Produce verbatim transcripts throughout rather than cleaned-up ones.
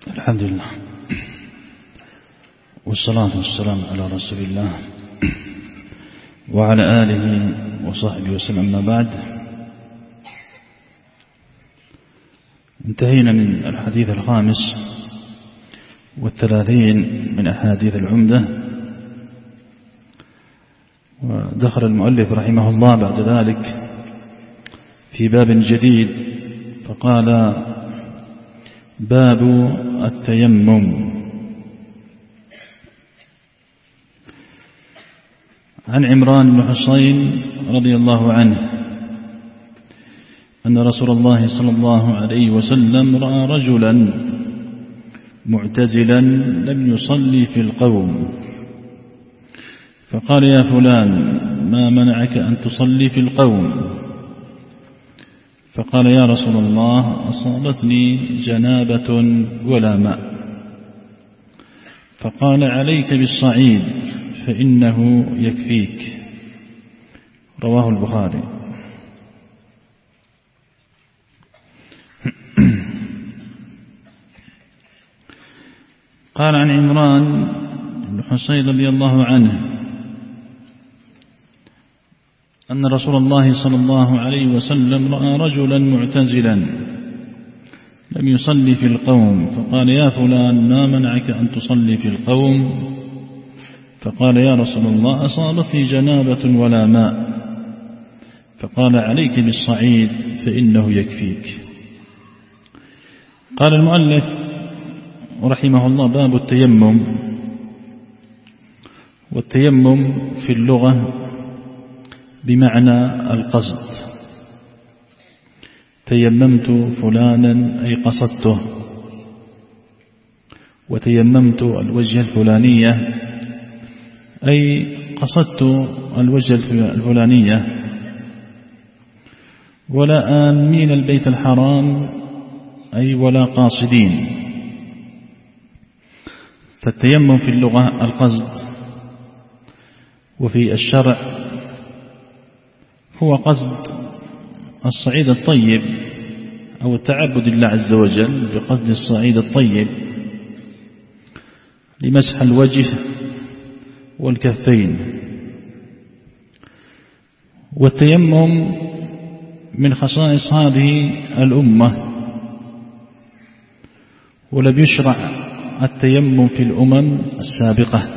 الحمد لله والصلاة والسلام على رسول الله وعلى آله وصحبه وسلم. أما بعد، انتهينا من الحديث الخامس والثلاثين من أحاديث العمدة، ودخل المؤلف رحمه الله بعد ذلك في باب جديد فقال: باب التيمم. عن عمران بن حصين رضي الله عنه أن رسول الله صلى الله عليه وسلم رأى رجلا معتزلا لم يصلي في القوم، فقال: يا فلان، ما منعك أن تصلي في القوم؟ فقال: يا رسول الله، أصابتني جنابة ولا ماء. فقال: عليك بالصعيد فإنه يكفيك. رواه البخاري. قال عن عمران بن حصين رضي الله عنه أن رسول الله صلى الله عليه وسلم رأى رجلا معتزلا لم يصلي في القوم، فقال: يا فلان، ما منعك أن تصلي في القوم؟ فقال: يا رسول الله، أصابتني جنابة ولا ماء. فقال: عليك بالصعيد فإنه يكفيك. قال المؤلف رحمه الله: باب التيمم. والتيمم في اللغة بمعنى القصد. تيممت فلانا أي قصدته، وتيممت الوجه الفلانية أي قصدت الوجه الفلانية. ولا آمين البيت الحرام أي ولا قاصدين. فالتيمم في اللغة القصد، وفي الشرع هو قصد الصعيد الطيب أو التعبد لله عز وجل بقصد الصعيد الطيب لمسح الوجه والكفين. والتيمم من خصائص هذه الأمة، ولم يشرع التيمم في الأمم السابقة،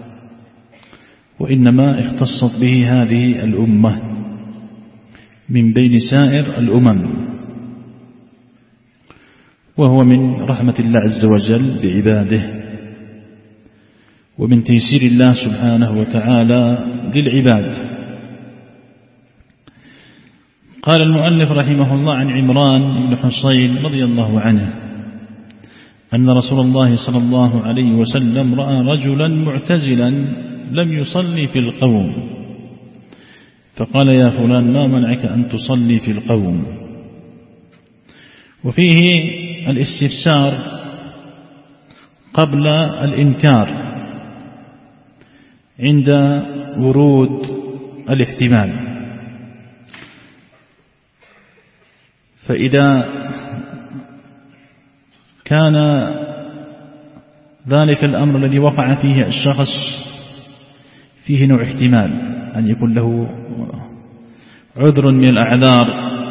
وإنما اختصت به هذه الأمة من بين سائر الأمم، وهو من رحمة الله عز وجل بعباده ومن تيسير الله سبحانه وتعالى للعباد. قال المؤلف رحمه الله: عن عمران بن حصين رضي الله عنه أن رسول الله صلى الله عليه وسلم رأى رجلا معتزلا لم يصلي في القوم، فقال: يا فلان، ما منعك أن تصلي في القوم؟ وفيه الاستفسار قبل الإنكار عند ورود الاحتمال. فإذا كان ذلك الأمر الذي وقع فيه الشخص فيه نوع احتمال أن يكون له عذر من الأعذار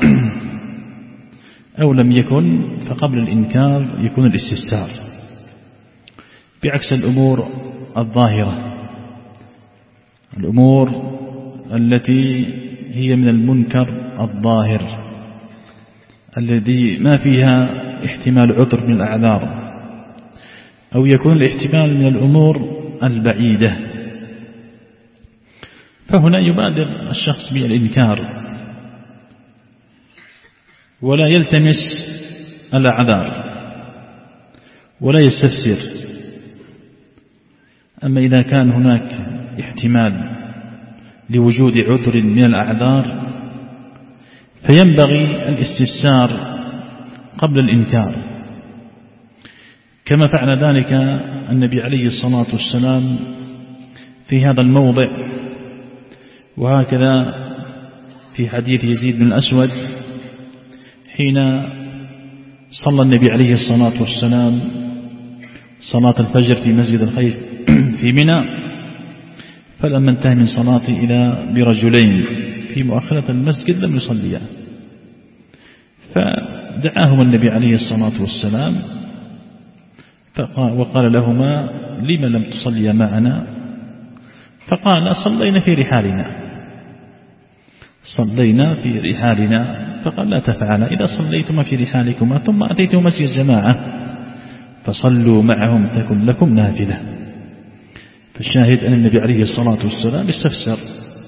أو لم يكن، فقبل الإنكار يكون الاستفسار، بعكس الأمور الظاهرة، الأمور التي هي من المنكر الظاهر الذي ما فيها احتمال عذر من الأعذار، أو يكون الاحتمال من الأمور البعيدة، فهنا يبادر الشخص بالإنكار ولا يلتمس الأعذار ولا يستفسر. أما إذا كان هناك احتمال لوجود عذر من الأعذار فينبغي الاستفسار قبل الإنكار، كما فعل ذلك النبي عليه الصلاة والسلام في هذا الموضع. وهكذا في حديث يزيد بن الأسود حين صلى النبي عليه الصلاة والسلام صلاة الفجر في مسجد الخيف في منى، فلما انتهى من صلاتي إلى برجلين في مؤخرة المسجد لم يصليا، فدعاهما النبي عليه الصلاة والسلام وقال لهما: لم لم تصليا معنا؟ فقال: صلينا في رحالنا صلينا في رحالنا فقال: لا تفعلا، إذا صليتما في رحالكما ثم أتيتم مسجد جماعة فصلوا معهم تكن لكم نافلة. فالشاهد أن النبي عليه الصلاة والسلام استفسر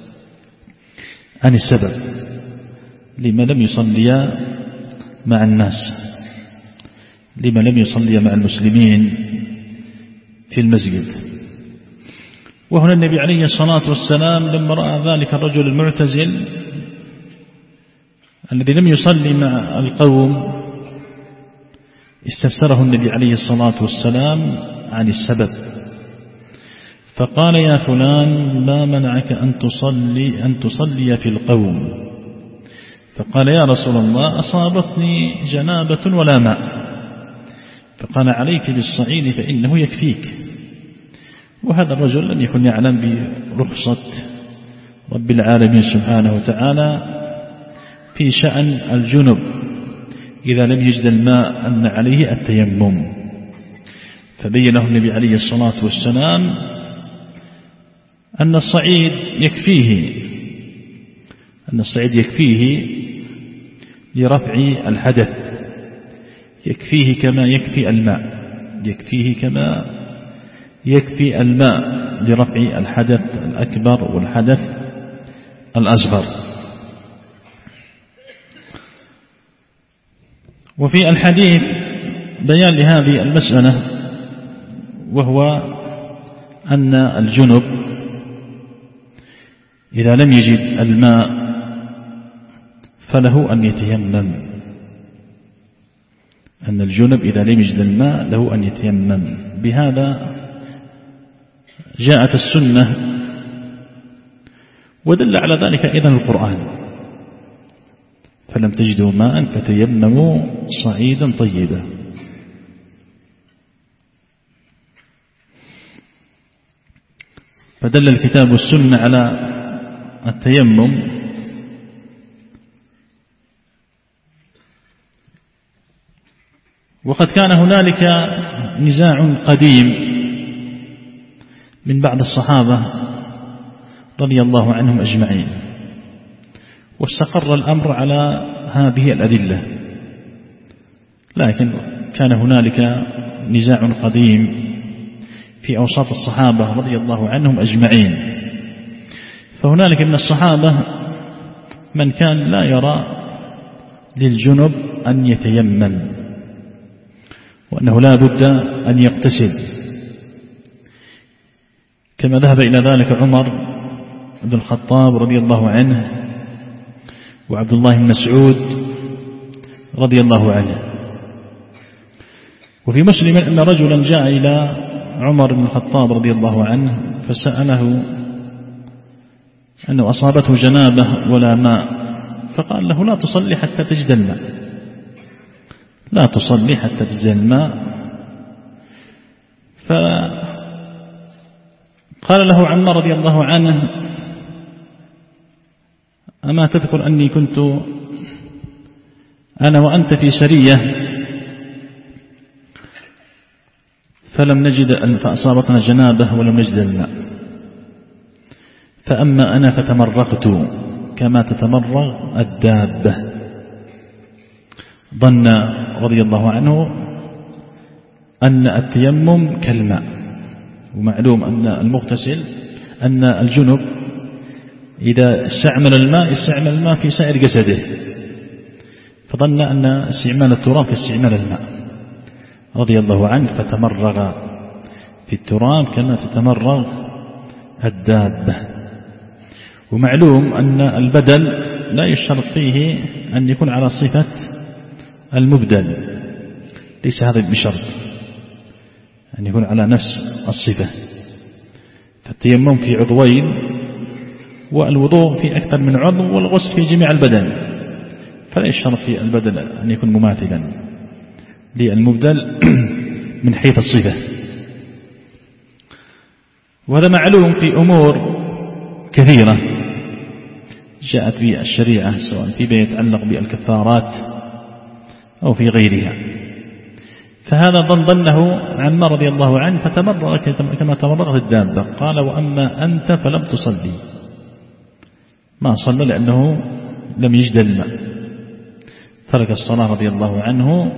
عن السبب لما لم يصلي مع الناس، لما لم يصلي مع المسلمين في المسجد. وهنا النبي عليه الصلاة والسلام لما رأى ذلك الرجل المعتزل الذي لم يصلي مع القوم استفسره النبي عليه الصلاة والسلام عن السبب، فقال: يا فلان، ما منعك أن تصلي, أن تصلي في القوم؟ فقال: يا رسول الله، أصابتني جنابة ولا ماء. فقال: عليك بالصعيد فإنه يكفيك. وهذا الرجل لم يكن يعلم برخصة رب العالمين سبحانه وتعالى في شأن الجنب إذا لم يجد الماء أن عليه التيمم، فبين له النبي عليه الصلاة والسلام أن الصعيد يكفيه أن الصعيد يكفيه لرفع الحدث، يكفيه كما يكفي الماء يكفيه كما يكفي الماء لرفع الحدث الأكبر والحدث الأصغر. وفي الحديث بيان لهذه المسألة، وهو أن الجنب إذا لم يجد الماء فله أن يتيمم أن الجنب إذا لم يجد الماء له أن يتيمم. بهذا جاءت السنة، ودل على ذلك أيضا القرآن: فلم تجدوا ماء فتيمموا صعيدا طيبا. فدل الكتاب والسنة على التيمم. وقد كان هنالك نزاع قديم من بعض الصحابة رضي الله عنهم أجمعين، واستقر الأمر على هذه الأدلة، لكن كان هنالك نزاع قديم في أوساط الصحابة رضي الله عنهم أجمعين. فهنالك من الصحابة من كان لا يرى للجنب أن يتيمم، وأنه لا بد أن يغتسل، كما ذهب إلى ذلك عمر بن الخطاب رضي الله عنه وعبد الله بن مسعود رضي الله عنه. وفي مسلم أن رجلا جاء إلى عمر بن الخطاب رضي الله عنه فسأله أنه أصابته جنابة ولا ماء، فقال له: لا تصلي حتى تجد الماء لا تصلي حتى تجد الماء. فقال له عمر رضي الله عنه: أما تذكر أني كنت أنا وأنت في سرية فلم نجد فأصابتنا جنابه ولم نجد الماء، فأما أنا فتمرغت كما تتمرغ الدابة. ظن رضي الله عنه أن التيمم كالماء، ومعلوم أن المغتسل أن الجنب إذا استعمل الماء استعمل الماء في سائر جسده، فظن أن استعمال التراب كاستعمال الماء رضي الله عنه، فتمرغ في التراب كما تتمرغ الدابة. ومعلوم أن البدل لا يشترط فيه أن يكون على صفة المبدل، ليس هذا بشرط أن يكون على نفس الصفة. فالتيمم في عضوين، والوضوء في أكثر من عضو، والغسل في جميع البدن، فلا يشترط في البدل أن يكون مماثلا للمبدل من حيث الصفة. وهذا معلوم في أمور كثيرة جاءت في الشريعة، سواء فيما يتعلق بالكفارات أو في غيرها. فهذا ظن ظنه عمار رضي الله عنه فتمرغ كما تمرغت الدابة. قال: وأما أنت فلم تصلي، ما صلى لأنه لم يجد الماء، ترك الصلاة رضي الله عنه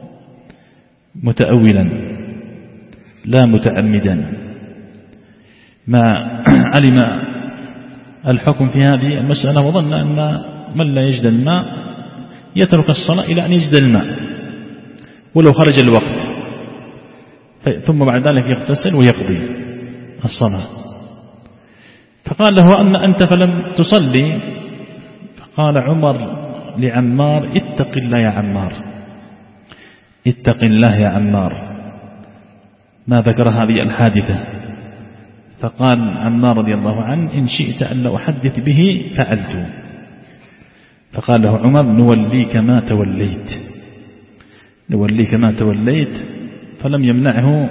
متأولا لا متعمدا، ما علم الحكم في هذه المسألة وظن أن من لا يجد الماء يترك الصلاة إلى أن يجد الماء ولو خرج الوقت، ثم بعد ذلك يغتسل ويقضي الصلاة. فقال له: أما أنت فلم تصلي. فقال عمر لعمار: اتق الله يا عمار، اتق الله يا عمار. ما ذكر هذه الحادثة. فقال عمار رضي الله عنه: إن شئت أن لا أحدث به فعلت. فقال له عمر: نوليك ما توليت، نوليك ما توليت. فلم يمنعه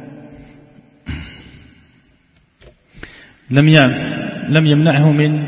لم لم يمنعه من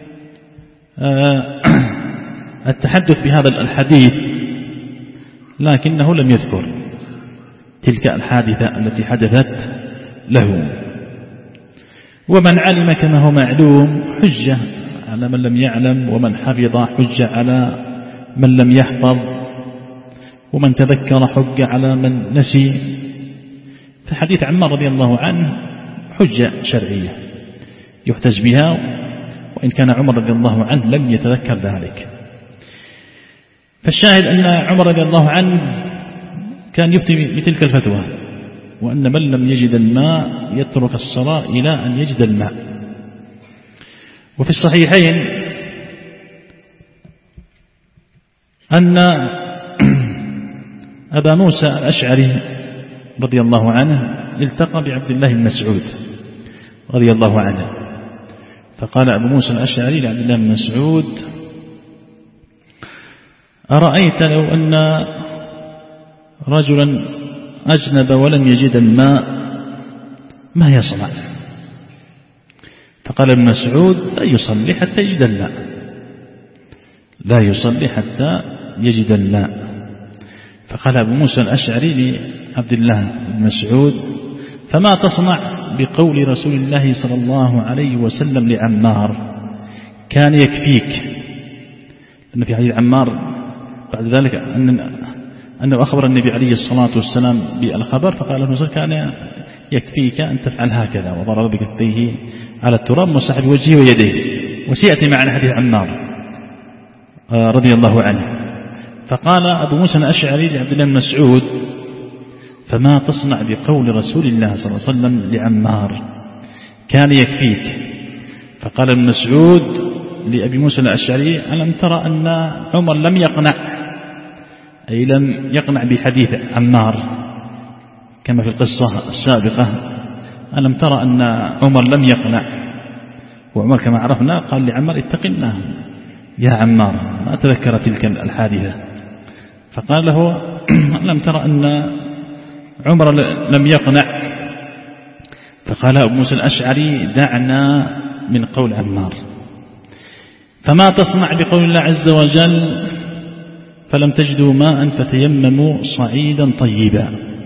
التحدث بهذا الحديث، لكنه لم يذكر تلك الحادثة التي حدثت له. ومن علم كما هو معلوم حجة على من لم يعلم، ومن حفظ حجة على من لم يحفظ، ومن تذكر حجة على من نسي. فحديث عمار رضي الله عنه حجة شرعية يحتج بها، وإن كان عمر رضي الله عنه لم يتذكر ذلك. فالشاهد أن عمر رضي الله عنه كان يفتي بتلك الفتوى، وأن من لم يجد الماء يترك الصلاة إلى أن يجد الماء. وفي الصحيحين أن أبا موسى الأشعري رضي الله عنه التقى بعبد الله بن مسعود رضي الله عنه، فقال أبو موسى الأشعري لعبد الله بن مسعود: أرأيت لو أن رجلا أجنب ولم يجد الماء ما يصنع؟ فقال ابن مسعود: لا يصلي حتى يجد الماء، لا يصلي حتى يجد الماء. فقال أبو موسى الأشعري لعبد الله بن مسعود: فما تصنع بقول رسول الله صلى الله عليه وسلم لعمار كان يكفيك؟ لأن في حديث عمار بعد ذلك أن أنه أخبر النبي عليه الصلاة والسلام بالخبر، فقال له: كان يكفيك أن تفعل هكذا، وضرب بكفيه على التراب ومسح بوجهه ويديه. وسيأتي معنا حديث عمار رضي الله عنه. فقال أبو موسى الأشعري لعبد الله بن مسعود: فما تصنع بقول رسول الله صلى الله عليه وسلم لعمار كان يكفيك؟ فقال ابن مسعود لأبي موسى الأشعري: ألم ترى أن عمر لم يقنع، أي لم يقنع بحديث عمار كما في القصة السابقة؟ ألم ترى أن عمر لم يقنع؟ وعمر كما عرفنا قال لعمار: اتق الله يا عمار، ما تذكر تلك الحادثة. فقال له: ألم ترى أن عمر لم يقنع؟ فقال أبو موسى الأشعري: دعنا من قول عمار. فما تصنع بقول الله عز وجل: فلم تجدوا ماء فتيمموا صعيدا طيبا؟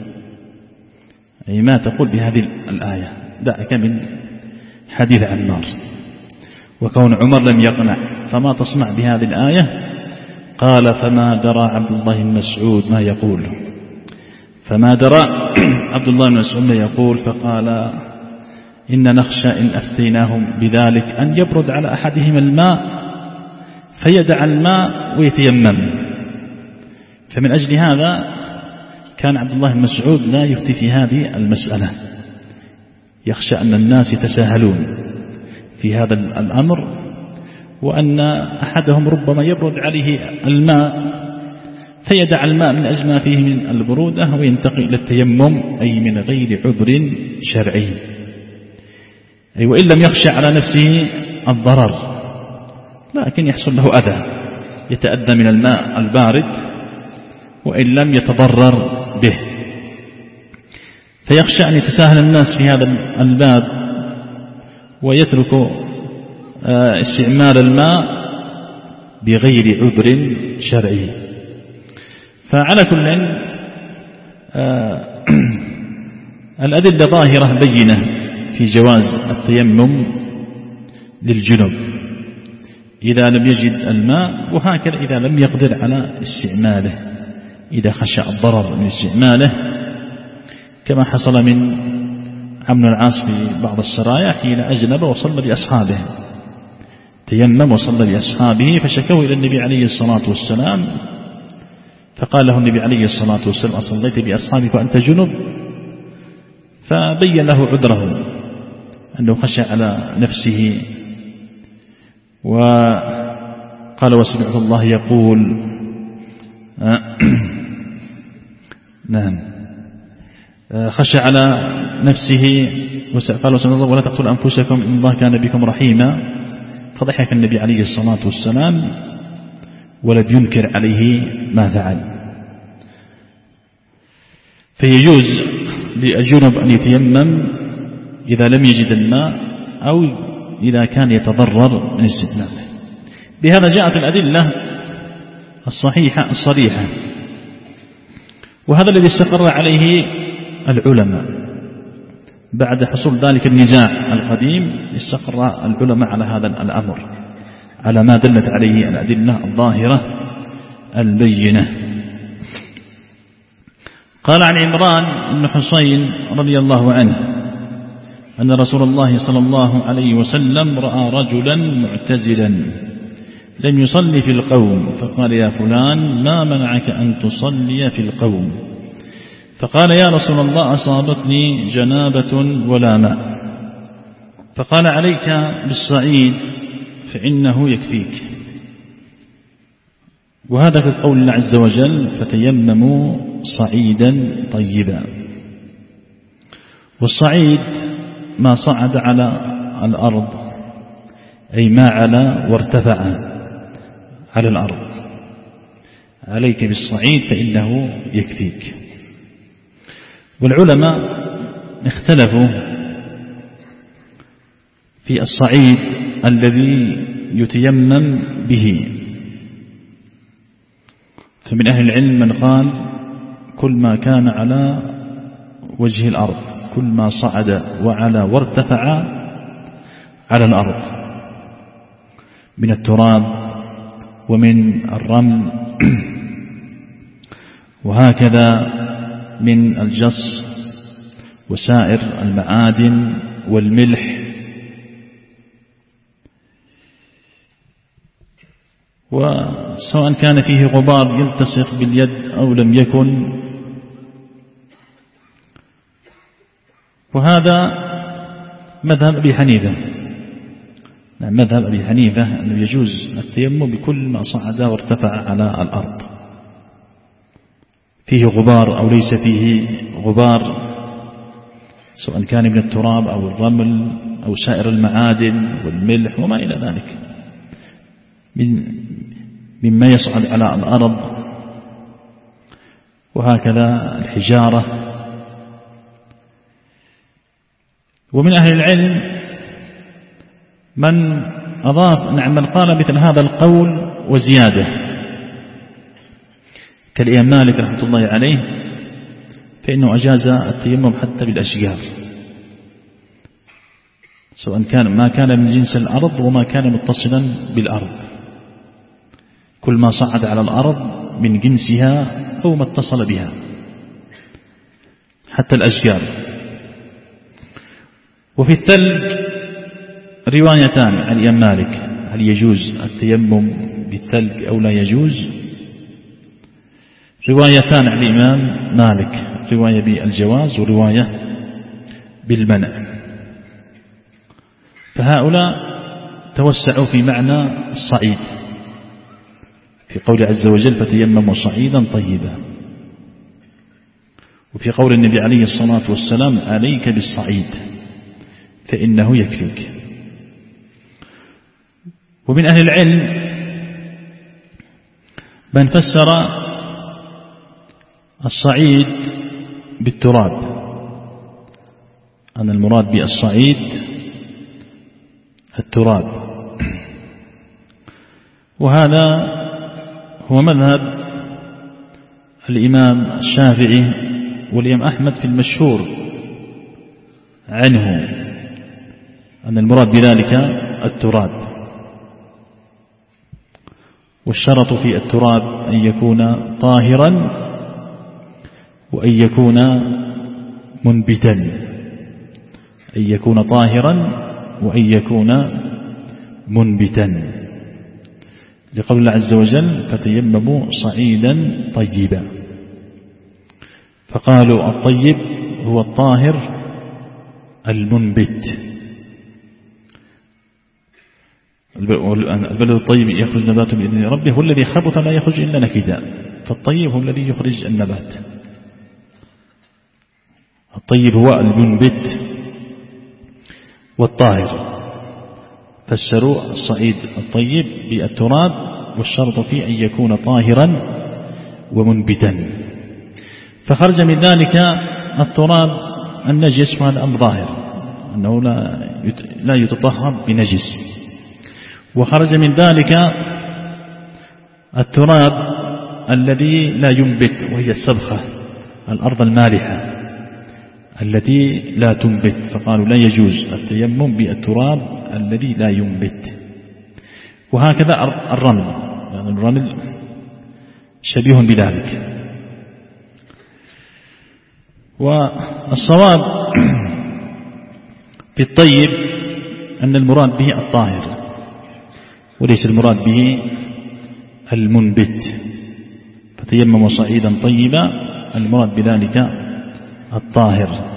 أي ما تقول بهذه الآية، دعك من حديث عمار. وكون عمر لم يقنع، فما تصنع بهذه الآية؟ قال: فما درى عبد الله بن مسعود ما يقول، فما درى عبد الله بن مسعود ما يقول. فقال: إن نخشى إن أفتيناهم بذلك أن يبرد على أحدهم الماء فيدع الماء ويتيمم. فمن أجل هذا كان عبد الله بن مسعود لا يفتي في هذه المسألة، يخشى أن الناس يتساهلون في هذا الأمر، وأن أحدهم ربما يبرد عليه الماء فيدع الماء من أجل ما فيه من البرودة وينتقل إلى التيمم، أي من غير عذر شرعي، أي وإن لم يخشى على نفسه الضرر، لكن يحصل له أذى يتأذى من الماء البارد وإن لم يتضرر به. فيخشى أن يتساهل الناس في هذا الباب ويترك استعمال الماء بغير عذر شرعي. فعلى كل الأدلة ظاهرة بينة في جواز التيمم للجنب إذا لم يجد الماء، وهكذا إذا لم يقدر على استعماله، إذا خشى الضرر من استعماله، كما حصل من عمرو العاص في بعض السرايا حين أجنب وصلى بأصحابه، تيمم وصلى بأصحابه فشكوا إلى النبي عليه الصلاة والسلام، فقال له النبي عليه الصلاة والسلام: أصليت بأصحابك وأنت جنب؟ فبين له عذره أنه خشى على نفسه، وقال: وسمعت الله يقول نعم خشى على نفسه، قال: وسمعت الله: ولا تقتلوا أنفسكم إن الله كان بكم رحيما. فضحك النبي عليه الصلاة والسلام ولم ينكر عليه ما فعل. فيجوز للجنب أن يتيمم إذا لم يجد الماء أو إذا كان يتضرر من استعماله. بهذا جاءت الأدلة الصحيحة الصريحة، وهذا الذي استقر عليه العلماء بعد حصول ذلك النزاع القديم. استقر العلماء على هذا الأمر، على ما دلت عليه الأدلة الظاهرة البينة. قال عن عمران بن حسين رضي الله عنه أن رسول الله صلى الله عليه وسلم رأى رجلا معتزلا لم يصلي في القوم، فقال: يا فلان ما منعك أن تصلي في القوم؟ فقال: يا رسول الله أصابتني جنابة ولا ماء. فقال: عليك بالصعيد فإنه يكفيك. وهذا في قول الله عز وجل: فتيمموا صعيدا طيبا. والصعيد ما صعد على الأرض، أي ما علا وارتفع على الأرض. عليك بالصعيد فإنه يكفيك. والعلماء اختلفوا في الصعيد الذي يتيمم به، فمن أهل العلم من قال: كل ما كان على وجه الأرض، كل ما صعد وعلى وارتفع على الأرض من التراب ومن الرمل وهكذا من الجص وسائر المعادن والملح، وسواء كان فيه غبار يلتصق باليد أو لم يكن. وهذا مذهب أبي حنيفة، مذهب أبي حنيفة أنه يجوز التيمم بكل ما صعد وارتفع على الأرض، فيه غبار أو ليس فيه غبار، سواء كان من التراب أو الرمل أو سائر المعادن والملح وما إلى ذلك من مما يصعد على الأرض، وهكذا الحجارة. ومن أهل العلم من أضاف نعم من قال مثل هذا القول وزيادة، كالإمام مالك رحمة الله عليه، فإنه أجاز التيمم حتى بالأشجار، سواء كان ما كان من جنس الأرض وما كان متصلا بالأرض، كل ما صعد على الأرض من جنسها أو ما اتصل بها، حتى الأشجار. وفي الثلج روايتان عن الإمام مالك: هل يجوز التيمم بالثلج أو لا يجوز؟ روايتان عن الإمام مالك، رواية بالجواز ورواية بالمنع. فهؤلاء توسعوا في معنى الصعيد في قول عز وجل: فتيمموا صعيدا طيبا، وفي قول النبي عليه الصلاة والسلام: عليك بالصعيد فإنه يكفيك. ومن أهل العلم من فسر الصعيد بالتراب، أن المراد بالصعيد التراب. وهذا هو مذهب الإمام الشافعي والإمام أحمد في المشهور عنه، أن المراد بذلك التراب. والشرط في التراب أن يكون طاهرا وأن يكون منبتا، أن يكون طاهرا وأن يكون منبتا، لقول الله عز وجل فتيمموا صعيدا طيبا. فقالوا الطيب هو الطاهر المنبت. البلد الطيب يخرج نباته بإذن ربه والذي خبث لا يخرج إلا نكدا. فالطيب هو الذي يخرج النبات، الطيب هو المنبت والطاهر. فسروا الصعيد الطيب بالتراب، والشرط فيه أن يكون طاهرا ومنبتا. فخرج من ذلك التراب النجس، وهذا أمر ظاهر أنه لا يتطهر بنجس. وخرج من ذلك التراب الذي لا ينبت، وهي السبخة، الأرض المالحة التي لا تنبت. فقالوا لا يجوز التيمم بالتراب الذي لا ينبت. وهكذا الرمل، يعني الرمل شبيه بذلك. والصواب في الطيب أن المراد به الطاهر، وليس المراد به المنبت. فتيمموا صعيدا طيبا، المراد بذلك الطاهر.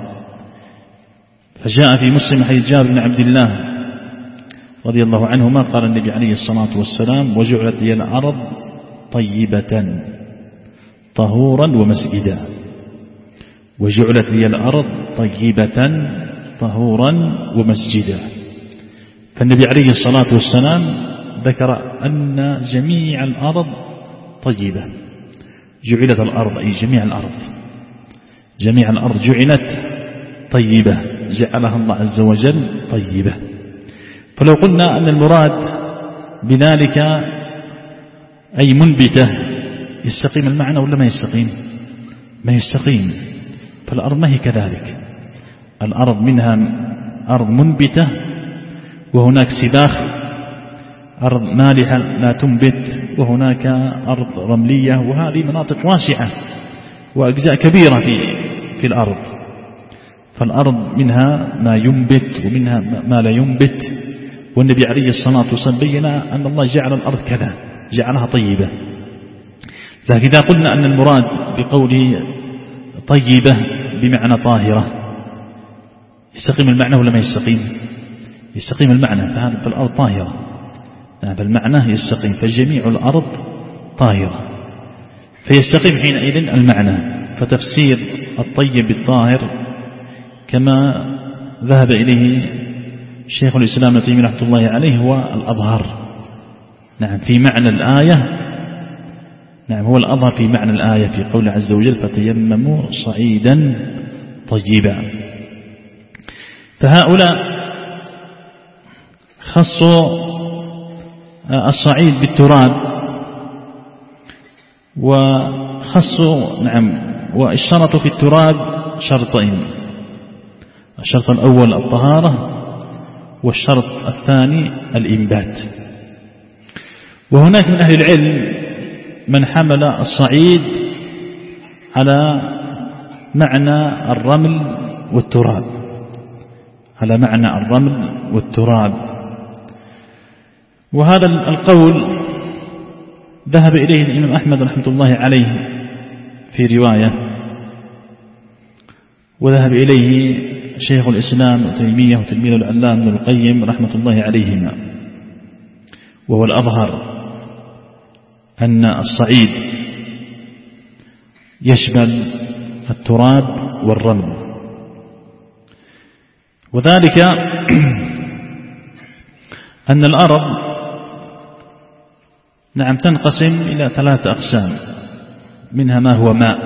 فجاء في مسلم حديث جابر بن عبد الله رضي الله عنهما قال النبي عليه الصلاة والسلام وجعلت لي الأرض طيبة طهورا ومسجدا. وجعلت لي الأرض طيبة طهورا ومسجدا. فالنبي عليه الصلاة والسلام ذكر أن جميع الأرض طيبة. جعلت الأرض أي جميع الأرض، جميع الأرض جعلت طيبة، جعلها الله عز وجل طيبة. فلو قلنا أن المراد بذلك أي منبتة، يستقيم المعنى ولا ما يستقيم؟ ما يستقيم. فالأرض ما هي كذلك. الأرض منها أرض منبتة، وهناك سباخ أرض مالحة لا تنبت، وهناك أرض رملية، وهذه مناطق واسعة وأجزاء كبيرة في في الأرض. فالأرض منها ما ينبت ومنها ما لا ينبت. والنبي عليه الصلاة والسلام بين أن الله جعل الأرض كذا، جعلها طيبة. لكن إذا قلنا أن المراد بقوله طيبة بمعنى طاهرة، يستقيم المعنى ولا ما يستقيم؟ يستقيم المعنى. فهذا الأرض طاهرة، فالمعنى يستقيم، فجميع الأرض طاهرة، فيستقيم حينئذ المعنى. فتفسير الطيب بالطاهر كما ذهب إليه شيخ الإسلام ابن تيمية رحمة الله عليه هو الأظهر. نعم في معنى الآية، نعم هو الأظهر في معنى الآية في قول عز وجل فتيمموا صعيدا طيبا. فهؤلاء خصوا الصعيد بالتراب، وخصوا نعم واشترطوا في التراب شرطين: الشرط الأول الطهارة، والشرط الثاني الإنبات. وهناك من أهل العلم من حمل الصعيد على معنى الرمل والتراب، على معنى الرمل والتراب. وهذا القول ذهب إليه الإمام أحمد رحمة الله عليه في رواية، وذهب إليه شيخ الإسلام ابن تيمية وتلميذ العلامة ابن القيم رحمة الله عليهما. وهو الأظهر أن الصعيد يشمل التراب والرمل، وذلك أن الأرض نعم تنقسم إلى ثلاثة أقسام، منها ما هو ماء،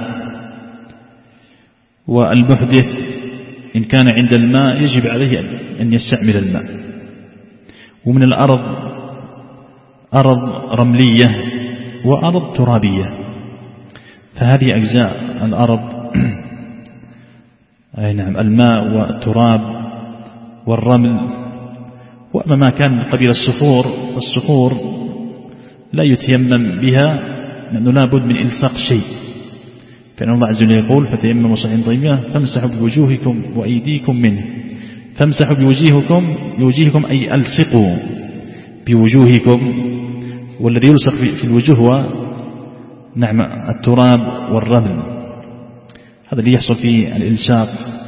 والمحدث إن كان عند الماء يجب عليه أن يستعمل الماء، ومن الأرض أرض رملية وأرض ترابية. فهذه أجزاء الأرض أي نعم الماء والتراب والرمل. وأما ما كان من قبيل الصخور فالصخور لا يتيمم بها لأنه لا بد من إلصاق شيء، فإن الله عز وجل يقول فتيمموا صعيدا طيبا فامسحوا بوجوهكم وأيديكم منه. فامسحوا بوجوهكم بوجوهكم أي ألصقوا بوجوهكم، والذي يلصق في الوجوه هو نعم التراب والرمل، هذا اللي يحصل فيه الإلصاق.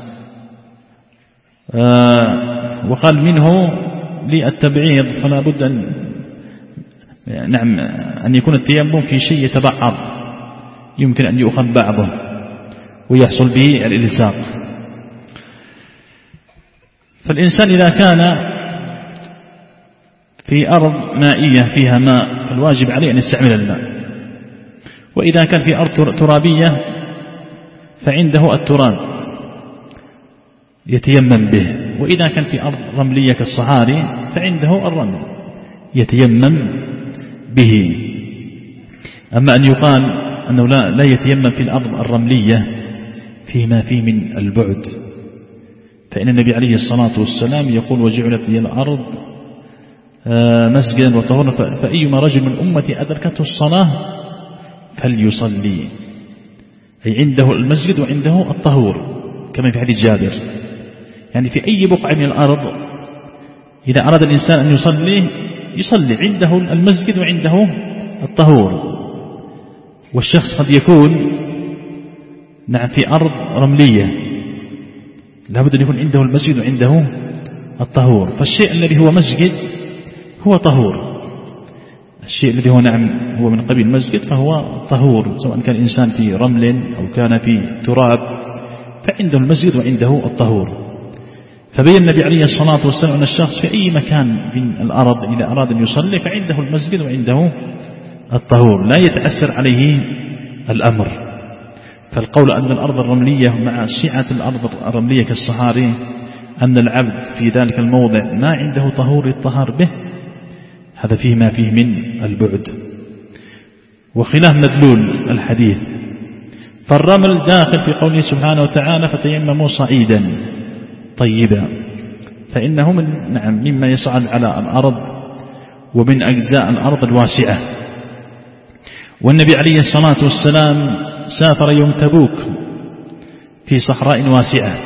آه وقال منه للتبعيض، فلا بد أن نعم أن يكون التيمم في شيء يتبعض يمكن أن يؤخذ بعضه ويحصل به الإلصاق. فالإنسان إذا كان في أرض مائية فيها ماء فالواجب عليه أن يستعمل الماء، وإذا كان في أرض ترابية فعنده التراب يتيمم به، وإذا كان في أرض رملية كالصحاري فعنده الرمل يتيمم به. أما أن يقال أنه لا, لا يتيمم في الأرض الرملية فيما فيه من البعد، فإن النبي عليه الصلاة والسلام يقول وجعلت لي الأرض مسجدا وطهورا فأيما رجل من أمتي أدركته الصلاة فليصلي، أي عنده المسجد وعنده الطهور كما في حديث جابر. يعني في أي بقعة من الأرض إذا أراد الإنسان أن يصلي يصلي عنده المسجد وعنده الطهور. والشخص قد يكون نعم في أرض رملية لابد أن يكون عنده المسجد وعنده الطهور، فالشيء الذي هو مسجد هو طهور، الشيء الذي هو نعم هو من قبيل المسجد فهو طهور، سواء كان الإنسان في رمل أو كان في تراب فعنده المسجد وعنده الطهور. فبين النبي عليه الصلاة والسلام أن الشخص في أي مكان من الأرض إذا أراد أن يصلي فعنده المسجد وعنده الطهور، لا يتأثر عليه الأمر. فالقول أن الأرض الرملية مع سعة الأرض الرملية كالصحاري أن العبد في ذلك الموضع ما عنده طهور يطهر به، هذا فيه ما فيه من البعد وخلاف مدلول الحديث. فالرمل داخل في قوله سبحانه وتعالى فتيمموا صعيدا طيبا، فإنه من نعم مما يصعد على الأرض ومن أجزاء الأرض الواسعة. والنبي عليه الصلاة والسلام سافر يوم تبوك في صحراء واسعة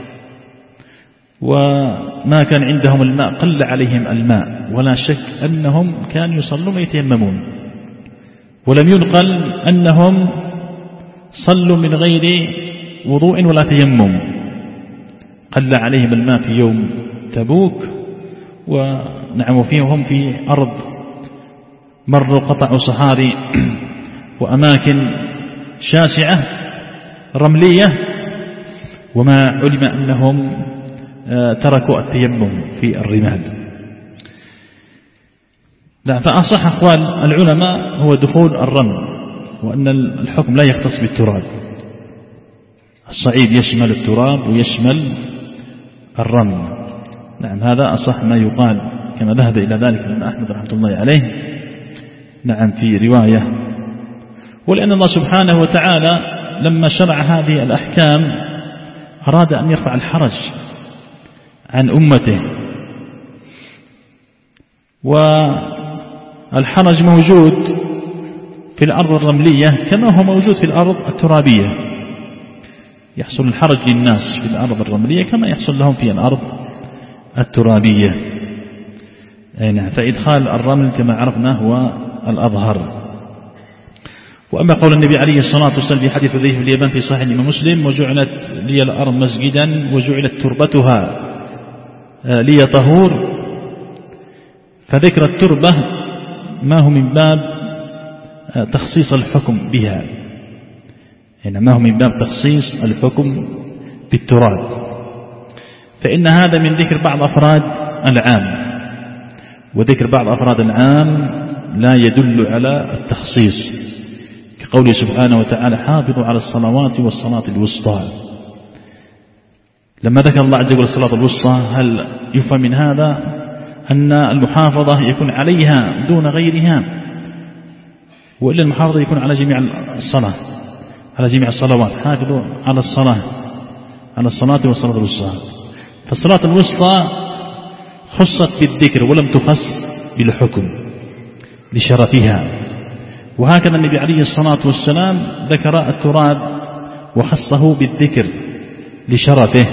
وما كان عندهم الماء، قل عليهم الماء، ولا شك أنهم كانوا يصلون ويتيممون، ولم ينقل أنهم صلوا من غير وضوء ولا تيمم، قل عليهم الماء في يوم تبوك ونعم فيهم في أرض مروا قطعوا صحاري وأماكن شاسعة رملية، وما علم أنهم تركوا التيمم في الرمال. لا، فأصح أقوال العلماء هو دخول الرمل، وأن الحكم لا يختص بالتراب، الصعيد يشمل التراب ويشمل الرمل. نعم هذا أصح ما يقال، كما ذهب إلى ذلك الإمام أحمد رحمة الله عليه نعم في رواية. ولأن الله سبحانه وتعالى لما شرع هذه الأحكام أراد أن يرفع الحرج عن أمته، والحرج موجود في الأرض الرملية كما هو موجود في الأرض الترابية، يحصل الحرج للناس في الأرض الرملية كما يحصل لهم في الأرض الترابية. نعم، فإدخال الرمل كما عرفنا هو الأظهر. وأما قول النبي عليه الصلاة والسلام في حديث حذيفة بن اليمان في صحيح الإمام مسلم وجعلت لي الأرض مسجدا وجعلت تربتها لي طهور، فذكر التربة ما هو من باب تخصيص الحكم بها، يعني ما هو من باب تخصيص الحكم بالتراب، فإن هذا من ذكر بعض أفراد العام، وذكر بعض أفراد العام لا يدل على التخصيص، كقوله سبحانه وتعالى حافظوا على الصلوات والصلاة الوسطى. لما ذكر الله عز وجل الصلاة الوسطى هل يفهم من هذا أن المحافظة يكون عليها دون غيرها، وإلا المحافظة يكون على جميع الصلاة، على جميع الصلوات. حافظوا على الصلاة، على الصلاة والصلاة الوسطى. فالصلاة الوسطى خصت بالذكر ولم تخص بالحكم لشرفها. وهكذا النبي عليه الصلاة والسلام ذكر التراب وخصه بالذكر لشرفه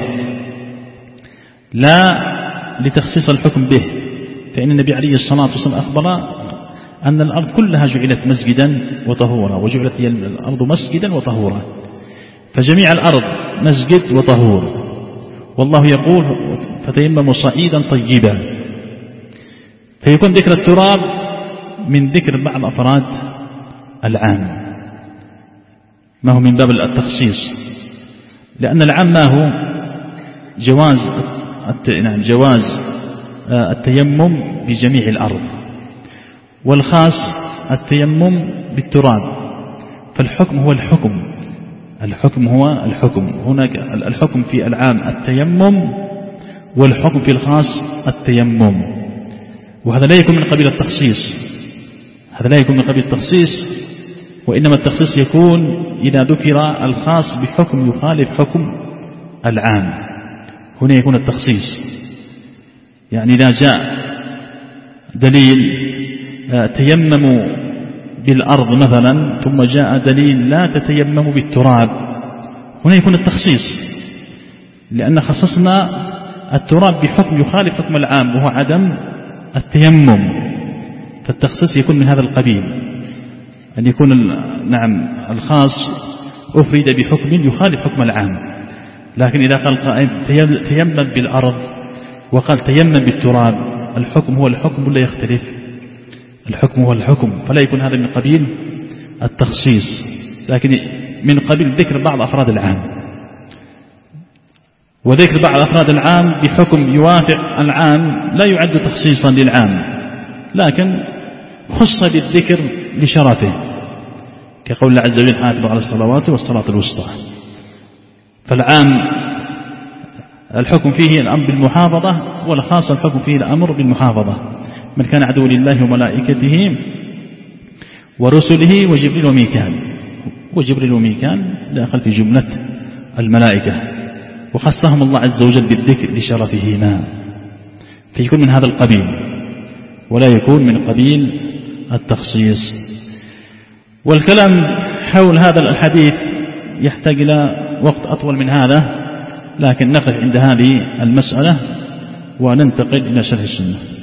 لا لتخصيص الحكم به، فإن النبي عليه الصلاة والسلام أخبر أن الأرض كلها جعلت مسجدا وطهورا، وجعلت الأرض مسجدا وطهورا، فجميع الأرض مسجد وطهور. والله يقول فتيمموا صعيدا طيبا، فيكون ذكر التراب من ذكر بعض أفراد العام، ما هو من باب التخصيص، لأن العام ما هو جواز نعم جواز التيمم بجميع الأرض، والخاص التيمم بالتراب. فالحكم هو الحكم، الحكم هو الحكم. هناك الحكم في العام التيمم، والحكم في الخاص التيمم، وهذا لا يكون من قبيل التخصيص، هذا لا يكون من قبيل التخصيص، وإنما التخصيص يكون إذا ذكر الخاص بحكم يخالف حكم العام، هنا يكون التخصيص. يعني إذا جاء دليل تيمموا بالأرض مثلا، ثم جاء دليل لا تتيمموا بالتراب، هنا يكون التخصيص، لأن خصصنا التراب بحكم يخالف حكم العام وهو عدم التيمم، فالتخصيص يكون من هذا القبيل، أن يكون نعم الخاص أفرد بحكم يخالف حكم العام. لكن إذا قال قائل تيمم بالأرض وقال تيمم بالتراب، الحكم هو الحكم ولا يختلف؟ الحكم هو الحكم، فلا يكون هذا من قبيل التخصيص، لكن من قبيل ذكر بعض أفراد العام. وذكر بعض أفراد العام بحكم يوافق العام لا يعد تخصيصا للعام، لكن خص بالذكر لشرفه، كقول الله عز وجل حافظوا على الصلوات والصلاة الوسطى. فالعام الحكم فيه الأمر بالمحافظة، والخاص الحكم فيه الأمر بالمحافظة. من كان عدو لله وملائكته ورسله وجبريل وميكال، وجبريل وميكال داخل في جملة الملائكة، وخصهم الله عز وجل بالذكر لشرفهما، فيكون من هذا القبيل ولا يكون من قبيل التخصيص. والكلام حول هذا الحديث يحتاج إلى وقت أطول من هذا، لكن نقف عند هذه المسألة وننتقل إلى شرح السنة.